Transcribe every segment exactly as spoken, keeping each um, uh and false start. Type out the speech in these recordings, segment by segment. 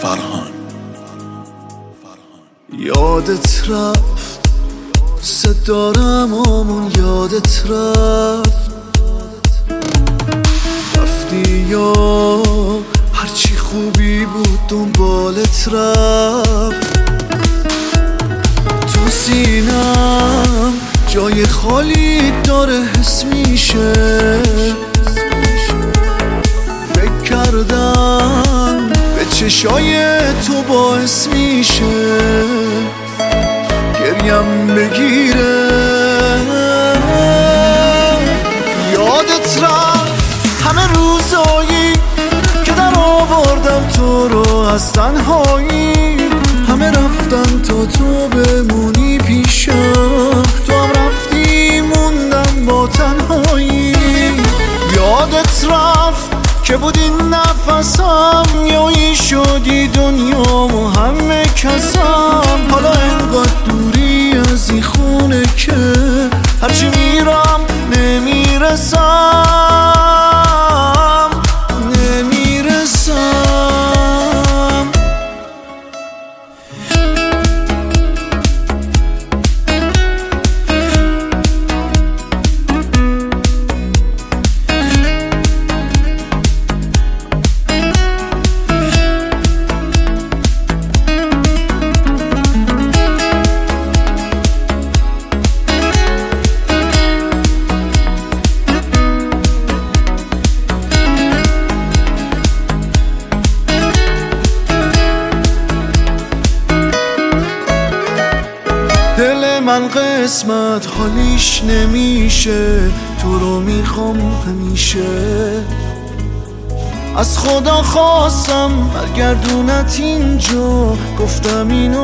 فرهان. یادت رفت دوست دارم آمون یادت رفت رفتی یا هرچی خوبی بود دنبالت رفت تو سینم جای خالی داره حس میشه فکر کردم به چشای تو باعث میشه گریم بگیره یادت رفت همه روزایی که در آوردم تو رو از تنهایی همه رفتن تا تو بمونی پیشم تو هم رفتی موندم با تنهایی یادت رفت که بود این نفسم یا ای شدی دنیا و همه کسم حالا انقدر دوری از این خونه که هرچی میرم نمیرسم نمیرسم دل من قسمت حالیش نمیشه تو رو میخوام همیشه از خدا خواستم برگردونت اینجا گفتم این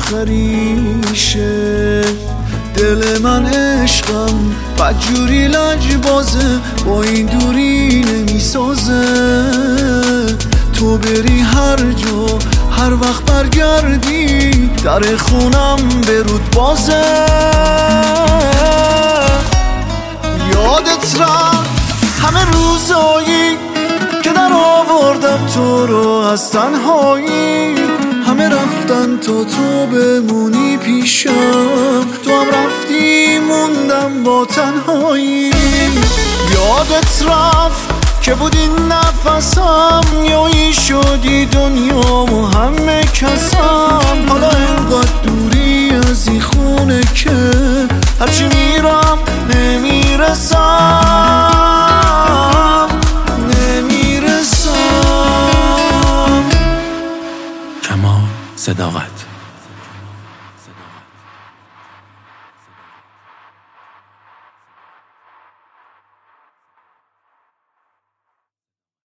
آخریشه دل من عشقم بدجوری لجبازه با این دوری نمیسازه تو بری هر جا هر وقت برگردی در خونم برود بازه یادت رفت همه روزایی که در آوردم تو رو از تنهایی همه رفتن تا تو بمونی پیشم تو هم رفتی موندم با تنهایی یادت رفت که بود این نفسم یا ای شدی دنیا و همه کسم حالا انقدر دوری از این خونه که هرچی میرم نمیرسم نمیرسم کمال صداقت.